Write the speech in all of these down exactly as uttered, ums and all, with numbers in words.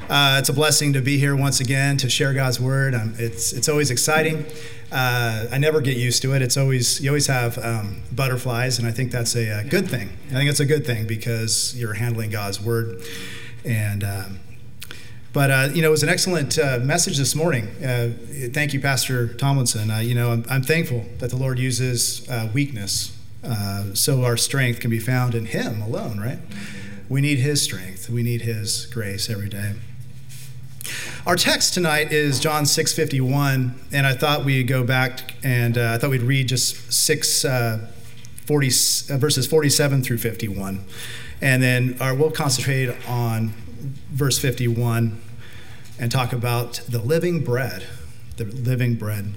Uh, it's a blessing to be here once again to share God's word. Um, it's it's always exciting. Uh, I never get used to it. It's always you always have um, butterflies, and I think that's a, a good thing. I think it's a good thing because you're handling God's word. And um, but uh, you know, it was an excellent uh, message this morning. Uh, thank you, Pastor Tomlinson. Uh, you know, I'm, I'm thankful that the Lord uses uh, weakness uh, so our strength can be found in Him alone. Right? We need His strength. We need His grace every day. Our text tonight is John six fifty-one, and I thought we'd go back and uh, I thought we'd read just six uh, forty uh, verses forty-seven through fifty-one, and then our, we'll concentrate on verse fifty-one and talk about the living bread, the living bread.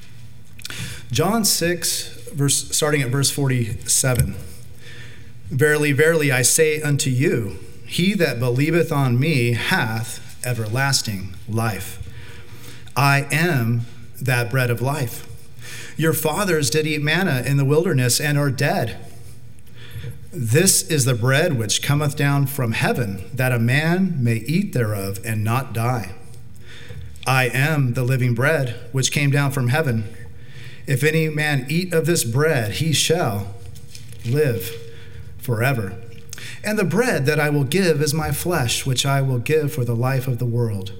John six, verse starting at verse forty-seven. Verily, verily, I say unto you, he that believeth on me hath everlasting life. I am that bread of life. Your fathers did eat manna in the wilderness and are dead. This is the bread which cometh down from heaven, that a man may eat thereof and not die. I am the living bread which came down from heaven. If any man eat of this bread, he shall live forever. And the bread that I will give is my flesh, which I will give for the life of the world.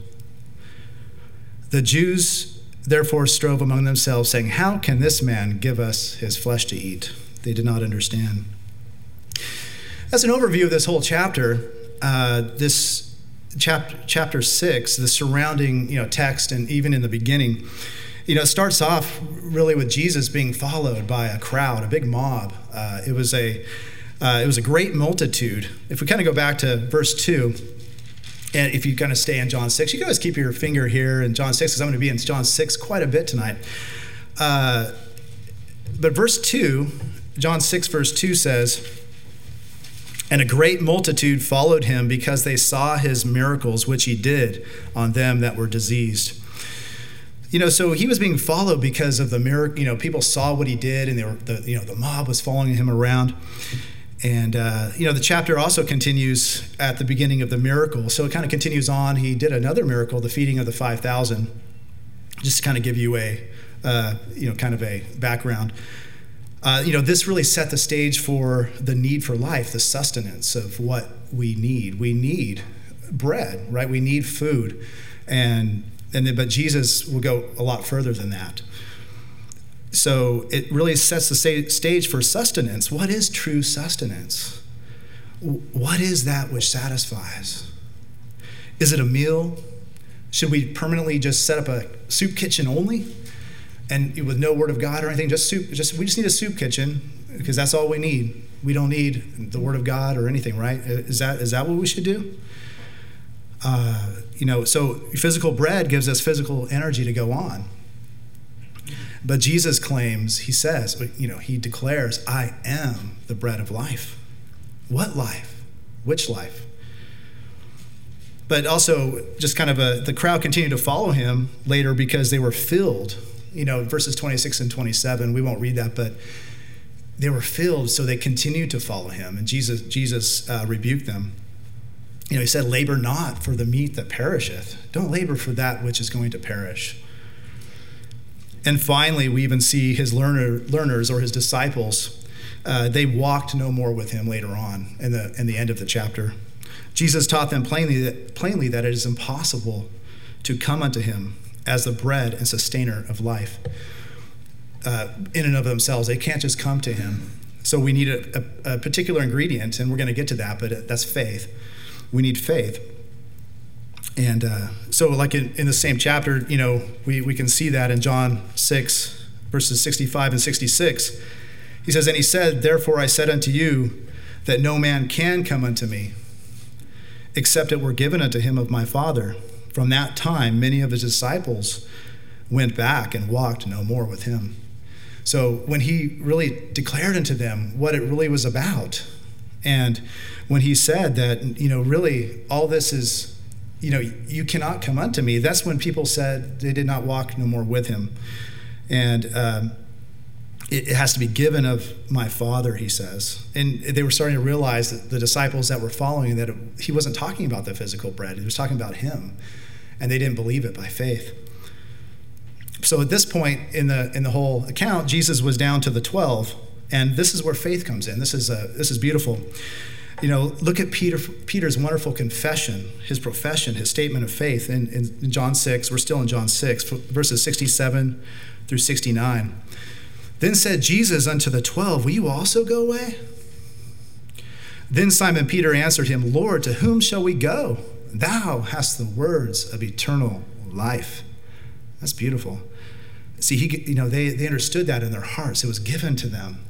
The Jews therefore strove among themselves, saying, how can this man give us his flesh to eat? They did not understand. As an overview of this whole chapter, uh, this chap- chapter six, the surrounding you know text, and even in the beginning, you know, it starts off really with Jesus being followed by a crowd, a big mob. Uh, it was a Uh, it was a great multitude. If we kind of go back to verse two, and if you kind of stay in John six, you can always keep your finger here in John six, because I'm going to be in John six quite a bit tonight. Uh, but verse two, John six verse two says, and a great multitude followed him because they saw his miracles, which he did on them that were diseased. You know, so he was being followed because of the miracle. You know, people saw what he did, and they were, the, you know, the mob was following him around. And, uh, you know, the chapter also continues at the beginning of the miracle. So it kind of continues on. He did another miracle, the feeding of the five thousand, just to kind of give you a, uh, you know, kind of a background. Uh, you know, this really set the stage for the need for life, the sustenance of what we need. We need bread, right? We need food. And, and then, but Jesus will go a lot further than that. So it really sets the stage for sustenance. What is true sustenance? What is that which satisfies? Is it a meal? Should we permanently just set up a soup kitchen only, and with no word of God or anything? Just soup. Just we just need a soup kitchen because that's all we need. We don't need the word of God or anything, right? Is that is that what we should do? Uh, you know, so physical bread gives us physical energy to go on. But Jesus claims, he says, you know, he declares, I am the bread of life. What life? Which life? But also, just kind of a, the crowd continued to follow him later because they were filled. You know, verses twenty-six and twenty-seven, we won't read that, but they were filled, so they continued to follow him. And Jesus, Jesus uh, rebuked them. You know, he said, labor not for the meat that perisheth. Don't labor for that which is going to perish. And finally, we even see his learner, learners or his disciples, uh, they walked no more with him later on in the, in the end of the chapter. Jesus taught them plainly that, plainly that it is impossible to come unto him as the bread and sustainer of life uh, in and of themselves. They can't just come to him. So we need a, a, a particular ingredient, and we're going to get to that, but that's faith. We need faith. And uh, so like in, in the same chapter, you know, we, we can see that in John six, verses sixty-five and sixty-six. He says, and he said, therefore I said unto you that no man can come unto me, except it were given unto him of my Father. From that time, many of his disciples went back and walked no more with him. So when he really declared unto them what it really was about, and when he said that, you know, really all this is, you know, you cannot come unto me. That's when people said they did not walk no more with him. And um, it, it has to be given of my Father, he says. And they were starting to realize that the disciples that were following, that it, he wasn't talking about the physical bread. He was talking about him. And they didn't believe it by faith. So at this point in the in the whole account, Jesus was down to the twelve. And this is where faith comes in. This is uh, this is beautiful. You know, look at Peter Peter's wonderful confession, his profession, his statement of faith in, in John six. We're still in John six, verses sixty-seven through sixty-nine. Then said Jesus unto the twelve, will you also go away? Then Simon Peter answered him, Lord, to whom shall we go? Thou hast the words of eternal life. That's beautiful. See, he, you know, they, they understood that in their hearts. It was given to them.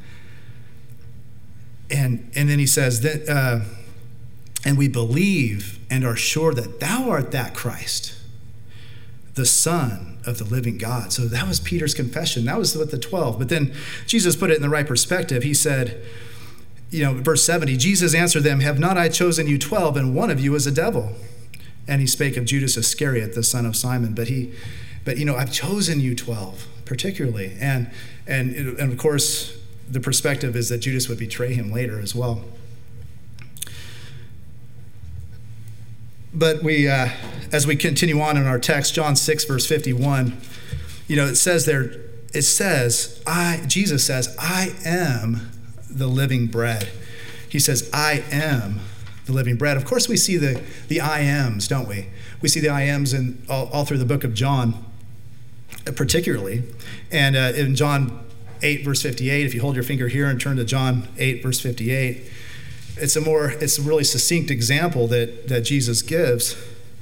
And, and then he says, that, uh, and we believe and are sure that thou art that Christ, the Son of the living God. So that was Peter's confession. That was with the twelve. But then Jesus put it in the right perspective. He said, you know, verse seventy, Jesus answered them, have not I chosen you twelve, and one of you is a devil? And he spake of Judas Iscariot, the son of Simon. But he, but you know, I've chosen you twelve, particularly. And and and of course, the perspective is that Judas would betray him later as well. But we, uh, as we continue on in our text, John six, verse fifty-one, you know, it says there, it says, I, Jesus says, I am the living bread. He says, I am the living bread. Of course, we see the, the I ams, don't we? We see the I ams in all, all through the book of John, particularly. And uh, in John eight, verse fifty-eight, if you hold your finger here and turn to John eight, verse fifty-eight, it's a more, it's a really succinct example that, that Jesus gives.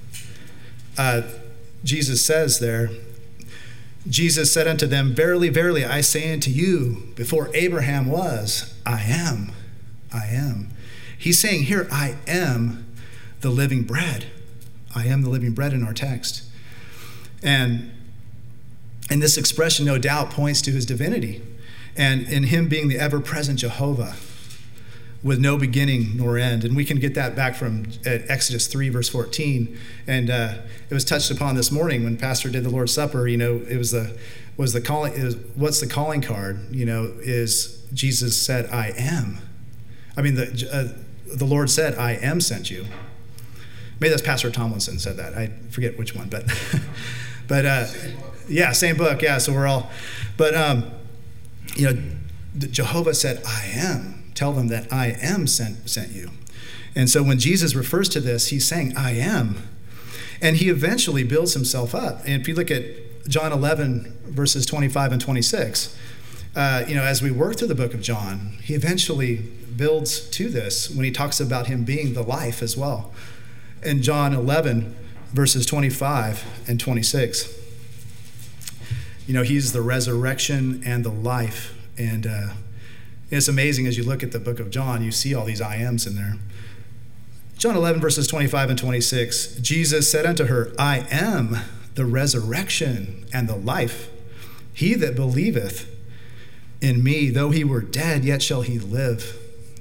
Uh, Jesus says there, Jesus said unto them, verily, verily, I say unto you, before Abraham was, I am, I am. He's saying here, I am the living bread. I am the living bread in our text. And, and this expression, no doubt, points to his divinity. And in him being the ever-present Jehovah, with no beginning nor end. And we can get that back from Exodus three, verse fourteen. And uh, it was touched upon this morning when Pastor did the Lord's Supper. You know, it was the, was the calling, it was, what's the calling card? You know, is Jesus said, I am. I mean, the, uh, the Lord said, I am sent you. Maybe that's Pastor Tomlinson said that. I forget which one, but, but uh, same yeah, same book. Yeah, so we're all, but, um, you know, Jehovah said, I am. Tell them that I am sent, sent you. And so when Jesus refers to this, he's saying, I am. And he eventually builds himself up. And if you look at John eleven, verses twenty-five and twenty-six, uh, you know, as we work through the book of John, he eventually builds to this when he talks about him being the life as well. In John eleven, verses twenty-five and twenty-six, you know, he's the resurrection and the life. And, uh, it's amazing as you look at the book of John, you see all these I ams in there. John eleven, verses twenty-five and twenty-six, Jesus said unto her, I am the resurrection and the life. He that believeth in me, though he were dead, yet shall he live.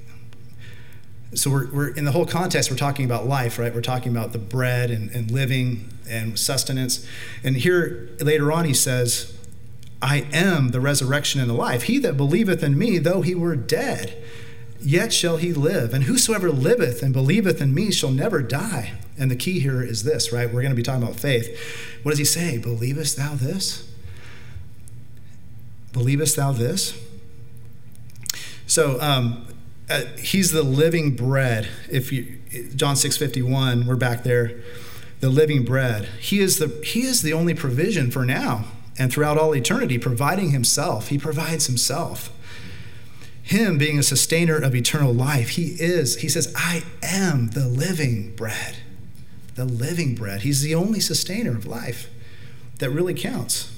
So we're, we're in the whole context, we're talking about life, right? We're talking about the bread and, and living and sustenance. And here later on he says, I am the resurrection and the life. He that believeth in me, though he were dead, yet shall he live. And whosoever liveth and believeth in me shall never die. And the key here is this, right? We're going to be talking about faith. What does he say? Believest thou this? Believest thou this? So um, uh, he's the living bread. If you, John six fifty-one, we're back there. The living bread. He is the he is the only provision for now. And throughout all eternity, providing himself, he provides himself. Him being a sustainer of eternal life, he is, he says, I am the living bread. The living bread. He's the only sustainer of life that really counts.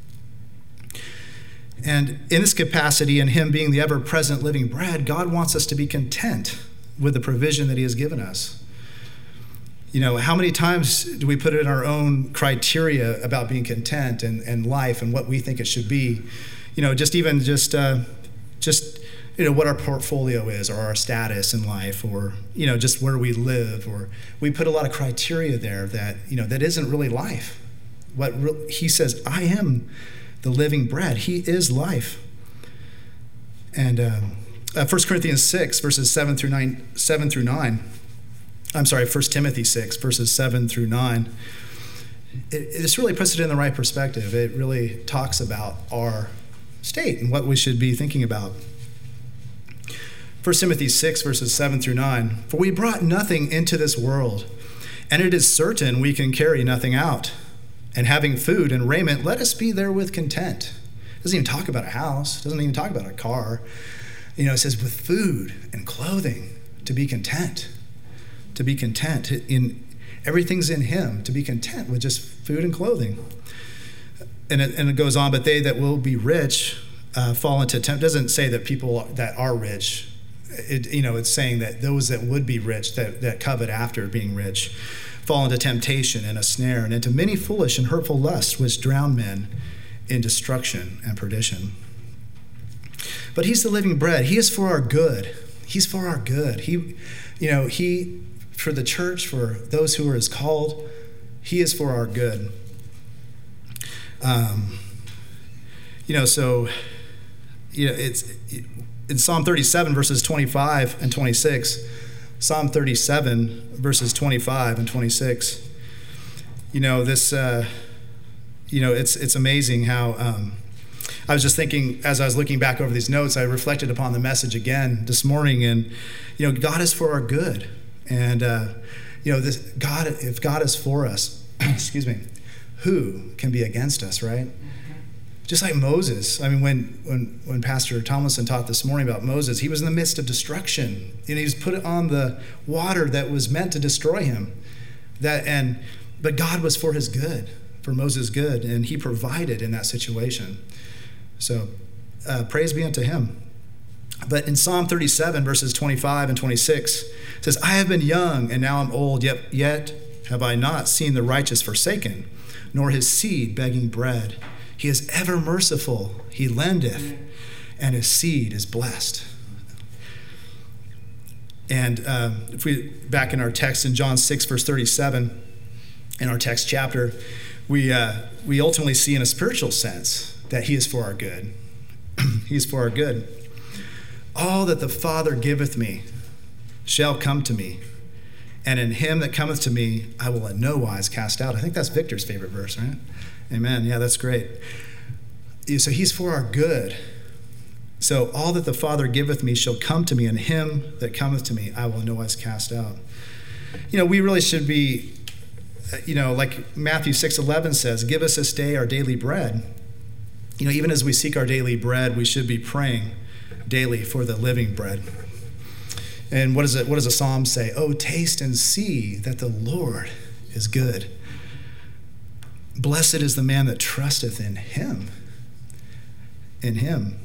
And in this capacity, and him being the ever-present living bread, God wants us to be content with the provision that he has given us. You know, how many times do we put in our own criteria about being content and, and life and what we think it should be? You know, just even just, uh, just, you know, what our portfolio is or our status in life or, you know, just where we live, or we put a lot of criteria there that, you know, that isn't really life. What re- he says, I am the living bread. He is life. And um, uh, First Corinthians six, verses seven through nine, seven through nine. I'm sorry, First Timothy six, verses seven through nine. It, it just really puts it in the right perspective. It really talks about our state and what we should be thinking about. First Timothy six, verses seven through nine. For we brought nothing into this world, and it is certain we can carry nothing out. And having food and raiment, let us be therewith content. It doesn't even talk about a house. It doesn't even talk about a car. You know, it says with food and clothing to be content. To be content. In everything's in him. To be content with just food and clothing. And it, and it goes on, but they that will be rich uh, fall into tempt. It doesn't say that people that are rich. It, you know, it's saying that those that would be rich, that, that covet after being rich, fall into temptation and a snare and into many foolish and hurtful lusts which drown men in destruction and perdition. But he's the living bread. He is for our good. He's for our good. He, you know, he, for the church, for those who are his called, he is for our good. Um, you know, so, you know, it's in Psalm thirty-seven, verses twenty-five and twenty-six, Psalm thirty-seven, verses twenty-five and twenty-six, you know, this, uh, you know, it's it's amazing how, um, I was just thinking, as I was looking back over these notes, I reflected upon the message again this morning, and, you know, God is for our good. And, uh, you know, this God, if God is for us, excuse me, who can be against us, right? Just like Moses. I mean, when, when, when Pastor Tomlinson taught this morning about Moses, he was in the midst of destruction, and he was put on the water that was meant to destroy him. That and but God was for his good, for Moses' good, and he provided in that situation. So uh, praise be unto him. But in Psalm thirty-seven, verses twenty-five and twenty-six, it says, I have been young, and now I'm old, yet, yet have I not seen the righteous forsaken, nor his seed begging bread. He is ever merciful, he lendeth, and his seed is blessed. And uh, if we, back in our text in John six, verse thirty-seven, in our text chapter, we uh, we ultimately see in a spiritual sense that he is for our good. He is for our good. All that the Father giveth me shall come to me, and in him that cometh to me I will in no wise cast out. I think that's Victor's favorite verse, right? Amen. Yeah, that's great. So he's for our good. So all that the Father giveth me shall come to me, and him that cometh to me I will in no wise cast out. You know, we really should be, you know, like Matthew six eleven says, give us this day our daily bread. You know, even as we seek our daily bread, we should be praying daily for the living bread. And what does it? What does the Psalm say? Oh, taste and see that the Lord is good. Blessed is the man that trusteth in him. In him.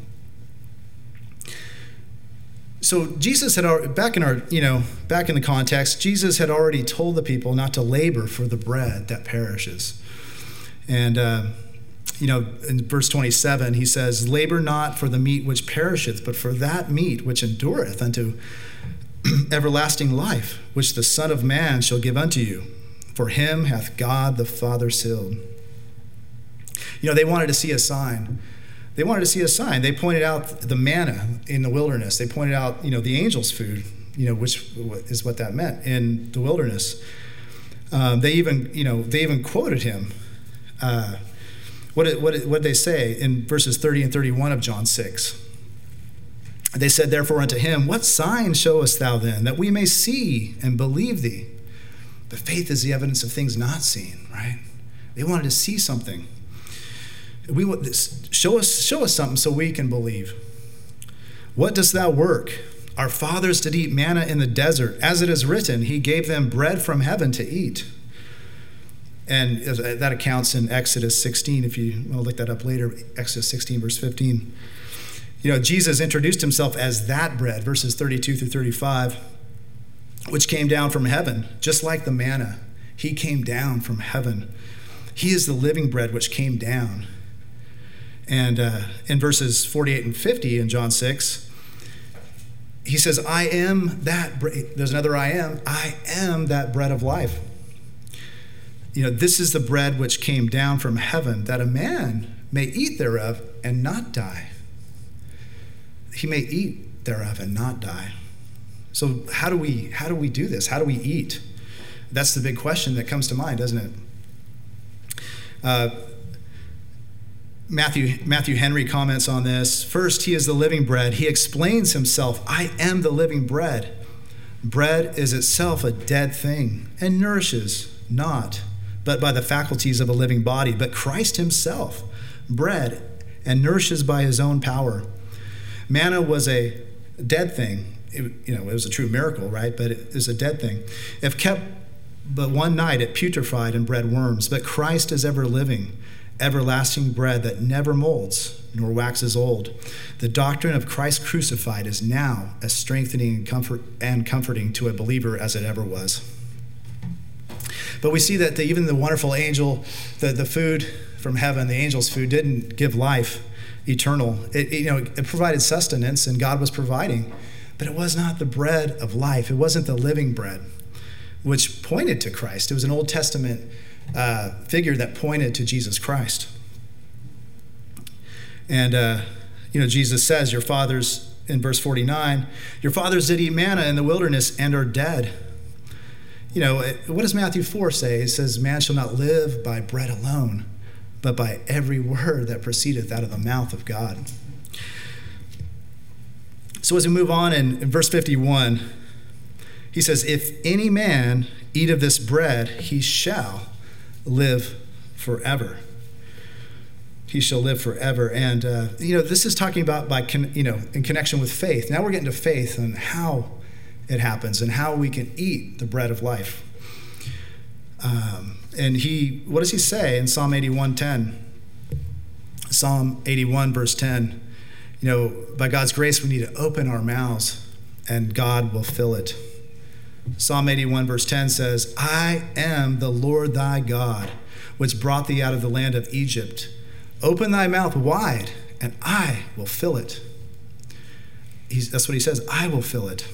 So Jesus had already, back in our, you know, back in the context, Jesus had already told the people not to labor for the bread that perishes. And, uh, you know, in verse twenty-seven, he says, labor not for the meat which perisheth, but for that meat which endureth unto everlasting life, which the Son of Man shall give unto you. For him hath God the Father sealed. You know, they wanted to see a sign. They wanted to see a sign. They pointed out the manna in the wilderness. They pointed out, you know, the angel's food, you know, which is what that meant in the wilderness. Um, they even, you know, they even quoted him. Uh, what did, what did, what did they say in verses thirty and thirty-one of John six? They said, therefore unto him, what sign showest thou then, that we may see and believe thee? The faith is the evidence of things not seen, right? They wanted to see something. We show us, show us something so we can believe. What dost thou work? Our fathers did eat manna in the desert. As it is written, he gave them bread from heaven to eat. And that accounts in Exodus sixteen, if you want to look that up later, Exodus sixteen, verse fifteen. You know, Jesus introduced himself as that bread, verses thirty-two through thirty-five, which came down from heaven, just like the manna. He came down from heaven. He is the living bread which came down. And uh, in verses forty-eight and fifty in John six, he says, I am that, bre-. There's another I am, I am that bread of life. You know, this is the bread which came down from heaven, that a man may eat thereof and not die. he may eat thereof and not die. So how do we how do we do this? How do we eat? That's the big question that comes to mind, doesn't it? Uh, Matthew, Matthew Henry comments on this. First, he is the living bread. He explains himself, I am the living bread. Bread is itself a dead thing and nourishes not, but by the faculties of a living body. But Christ himself, bread, and nourishes by his own power. Manna was a dead thing. It, you know, it was a true miracle, right? But it is a dead thing. If kept but one night, it putrefied and bred worms. But Christ is ever living, everlasting bread that never molds nor waxes old. The doctrine of Christ crucified is now as strengthening and comfort and comforting to a believer as it ever was. But we see that the, even the wonderful angel, the, the food from heaven, the angel's food, didn't give life eternal. It, you know, it provided sustenance, and God was providing, but it was not the bread of life. It wasn't the living bread, which pointed to Christ. It was an Old Testament uh, figure that pointed to Jesus Christ. And, uh, you know, Jesus says, your fathers, in verse forty-nine, your fathers did eat manna in the wilderness and are dead. You know, what does Matthew four say? It says, man shall not live by bread alone, but by every word that proceedeth out of the mouth of God. So as we move on in, in verse fifty-one, he says, if any man eat of this bread, he shall live forever. He shall live forever. And, uh, you know, this is talking about, by con- you know, in connection with faith. Now we're getting to faith and how it happens and how we can eat the bread of life. Um, and he, what does he say in Psalm eighty-one ten? Psalm eighty-one, verse ten. You know, by God's grace, we need to open our mouths and God will fill it. Psalm eighty-one, verse ten says, I am the Lord thy God, which brought thee out of the land of Egypt. Open thy mouth wide, and I will fill it. He's, that's what he says, I will fill it.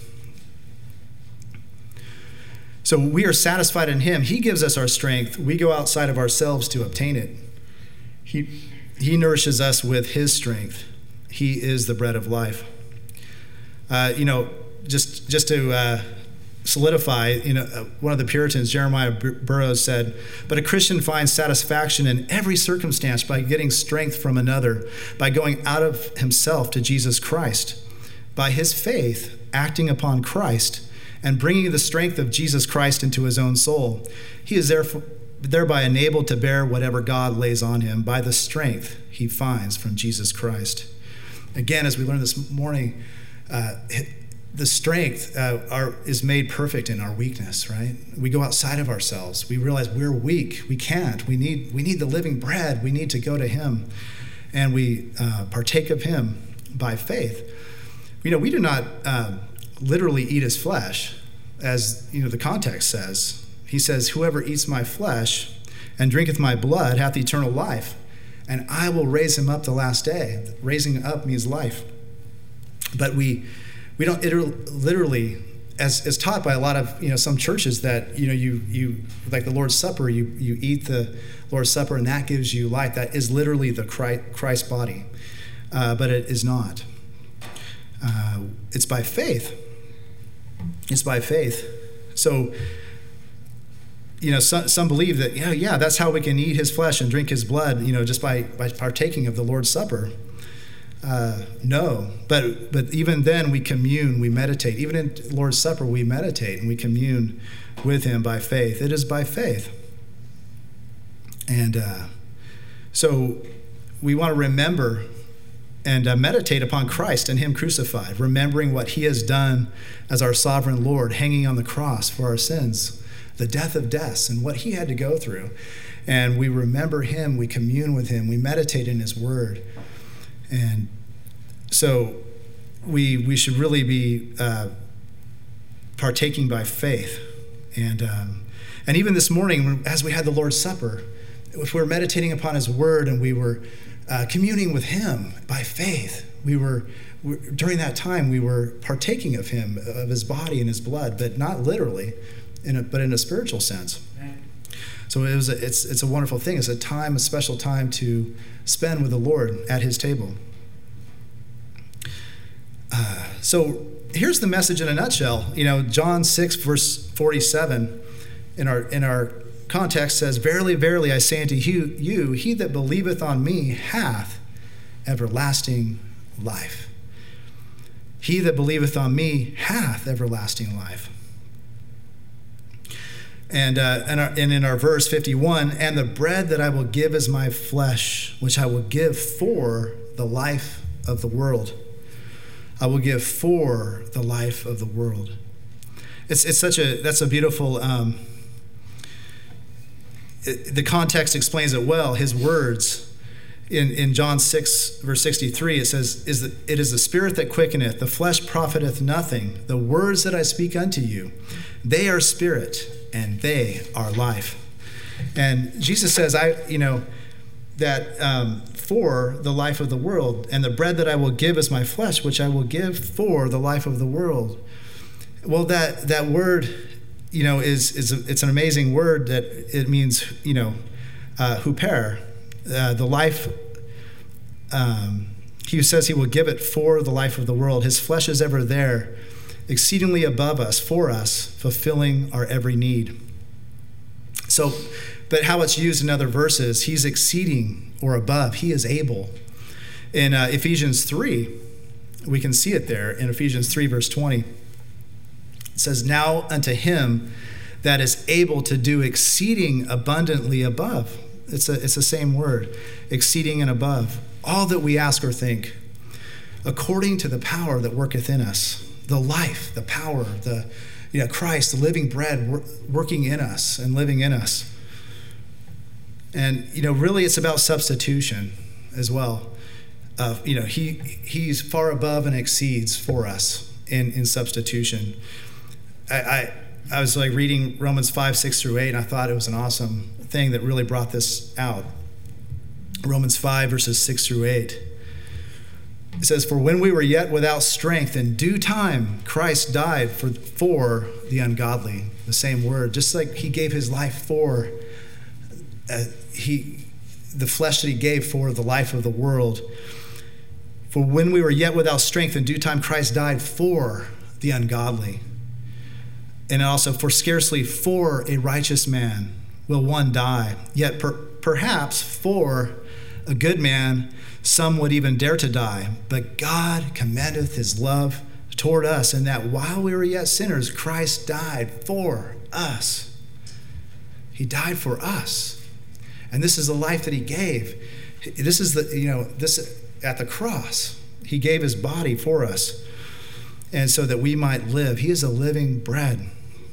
So we are satisfied in him. He gives us our strength. We go outside of ourselves to obtain it. He, he nourishes us with his strength. He is the bread of life. Uh, you know, just, just to... Uh, solidify, you know, one of the Puritans, Jeremiah Burroughs, said, but a Christian finds satisfaction in every circumstance by getting strength from another, by going out of himself to Jesus Christ, by his faith acting upon Christ and bringing the strength of Jesus Christ into his own soul. He is therefore, thereby enabled to bear whatever God lays on him by the strength he finds from Jesus Christ. Again, as we learned this morning, uh, the strength uh, are, is made perfect in our weakness, right? We go outside of ourselves. We realize we're weak. We can't. We need we need the living bread. We need to go to him. And we uh, partake of him by faith. You know, we do not uh, literally eat his flesh, as you know the context says. He says, whoever eats my flesh and drinketh my blood hath eternal life, and I will raise him up the last day. Raising up means life. But we... We don't literally, as, as taught by a lot of, you know, some churches that, you know, you, you like the Lord's Supper, you, you eat the Lord's Supper and that gives you life. That is literally the Christ body, uh, but it is not. Uh, it's by faith. It's by faith. So, you know, some, some believe that, yeah, yeah, that's how we can eat his flesh and drink his blood, you know, just by, by partaking of the Lord's Supper. Uh, no, but but even then we commune, we meditate. Even in Lord's Supper, we meditate and we commune with him by faith. It is by faith. And uh, so we want to remember and uh, meditate upon Christ and him crucified, remembering what he has done as our sovereign Lord, hanging on the cross for our sins, the death of deaths, and what he had to go through. And we remember him, we commune with him, we meditate in his word. And so we we should really be uh, partaking by faith. And um, and even this morning, as we had the Lord's Supper, if we were meditating upon his word and we were uh, communing with him by faith, we were, we, during that time, we were partaking of him, of his body and his blood, but not literally, in a, but in a spiritual sense. So it was a, it's it's a wonderful thing. It's a time, a special time to spend with the Lord at his table. so here's the message in a nutshell. You know, John six, verse forty-seven, in our in our context says, "Verily, verily, I say unto you, you, he that believeth on me hath everlasting life." He that believeth on me hath everlasting life. And, uh, and, our, and in our verse fifty-one, "And the bread that I will give is my flesh, which I will give for the life of the world." I will give for the life of the world. It's it's such a, that's a beautiful, um, it, the context explains it well. His words in, in John six, verse sixty-three, it says, "Is the, it is the spirit that quickeneth, the flesh profiteth nothing. The words that I speak unto you, they are spirit, and they are life." And Jesus says, I, you know, that um, for the life of the world, and the bread that I will give is my flesh, which I will give for the life of the world. Well, that that word, you know, is is a, it's an amazing word that it means, you know, uh, huper, uh, the life. Um, he says he will give it for the life of the world. His flesh is ever there, exceedingly above us, for us, fulfilling our every need. So, but how it's used in other verses, he's exceeding or above. He is able. In uh, Ephesians three, we can see it there in Ephesians three, verse twenty. It says, "Now unto him that is able to do exceeding abundantly above." It's a, it's the same word, exceeding and above. "All that we ask or think, according to the power that worketh in us." The life, the power, the, you know, Christ, the living bread wor- working in us and living in us. And, you know, really it's about substitution as well. Uh, you know, he he's far above and exceeds for us in, in substitution. I, I I was like reading Romans five, six through eight, and I thought it was an awesome thing that really brought this out. Romans five, verses six through eight. It says, "For when we were yet without strength, in due time Christ died for, for the ungodly." The same word, just like he gave his life for, uh, he, the flesh that he gave for the life of the world. "For when we were yet without strength, in due time Christ died for the ungodly. And also, for scarcely for a righteous man will one die, yet per, perhaps for a good man some would even dare to die. But God commendeth his love toward us, in that while we were yet sinners, Christ died for us." He died for us. And this is the life that he gave. This is the, you know, this at the cross. He gave his body for us, and so that we might live. He is a living bread.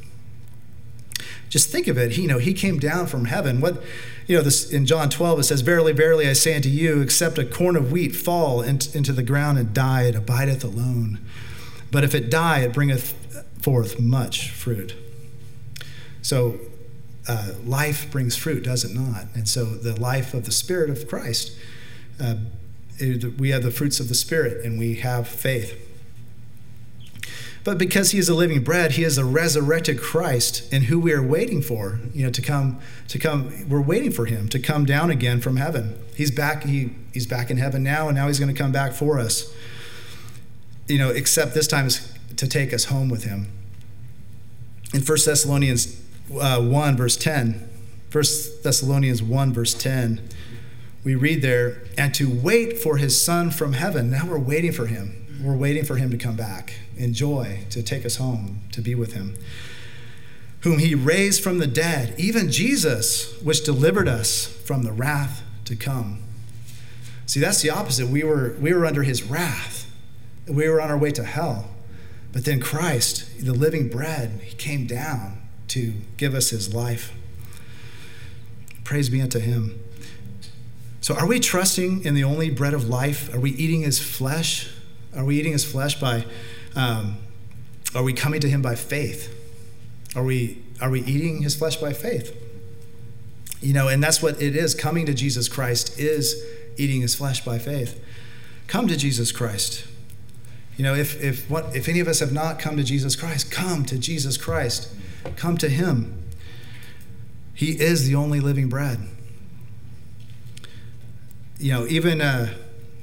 Just think of it. He, you know, he came down from heaven. What, you know, this in John twelve, it says, "Verily, verily, I say unto you, except a corn of wheat fall into the ground and die, it abideth alone. But if it die, it bringeth forth much fruit." So uh, life brings fruit, does it not? And so the life of the Spirit of Christ, uh, it, we have the fruits of the Spirit, and we have faith. But because he is a living bread, he is a resurrected Christ, and who we are waiting for, you know, to come, to come. We're waiting for him to come down again from heaven. He's back. He, he's back in heaven now, and now he's going to come back for us. You know, except this time is to take us home with him. In First Thessalonians uh, one, verse ten, First Thessalonians one, verse ten, we read there, "And to wait for his Son from heaven." Now we're waiting for him. We're waiting for him to come back in joy, to take us home, to be with him. "Whom he raised from the dead, even Jesus, which delivered us from the wrath to come." See, that's the opposite. We were, we were under his wrath. We were on our way to hell. But then Christ, the living bread, he came down to give us his life. Praise be unto him. So are we trusting in the only bread of life? Are we eating his flesh? Are we eating his flesh by, um, are we coming to him by faith? Are we, are we eating his flesh by faith? You know, and that's what it is. Coming to Jesus Christ is eating his flesh by faith. Come to Jesus Christ. You know, if if what if any of us have not come to Jesus Christ, come to Jesus Christ. Come to him. He is the only living bread. You know, even uh,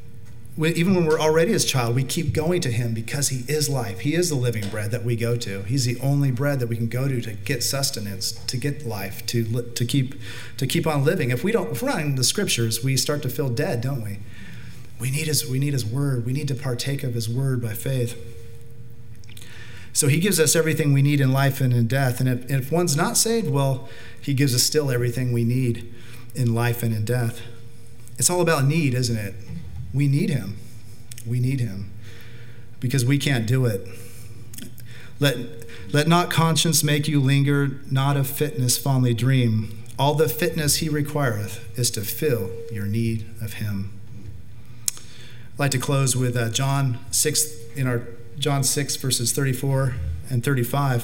we, even when we're already his child, we keep going to him because he is life. He is the living bread that we go to. He's the only bread that we can go to to get sustenance, to get life, to to keep to keep on living. If we don't, if we're not in the scriptures, we start to feel dead, don't we? We need his, we need his word. We need to partake of his word by faith. So he gives us everything we need in life and in death. And if, and if one's not saved, well, he gives us still everything we need in life and in death. It's all about need, isn't it? We need him. We need him because we can't do it. Let, let not conscience make you linger, not of fitness fondly dream. All the fitness he requireth is to fill your need of him. I'd like to close with uh, John six, in our John six, verses thirty-four and thirty-five.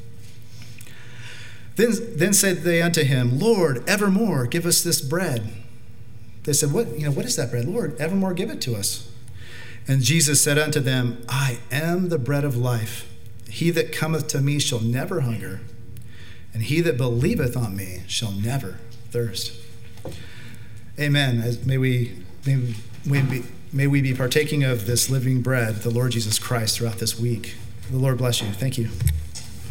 Then, then said they unto him, Lord, evermore give us this bread. They said, What, you know, what is that bread? Lord, evermore give it to us. And Jesus said unto them, I am the bread of life. He that cometh to me shall never hunger, and he that believeth on me shall never thirst. Amen. As may we, may we be, may we be partaking of this living bread, the Lord Jesus Christ, throughout this week. The Lord bless you. Thank you.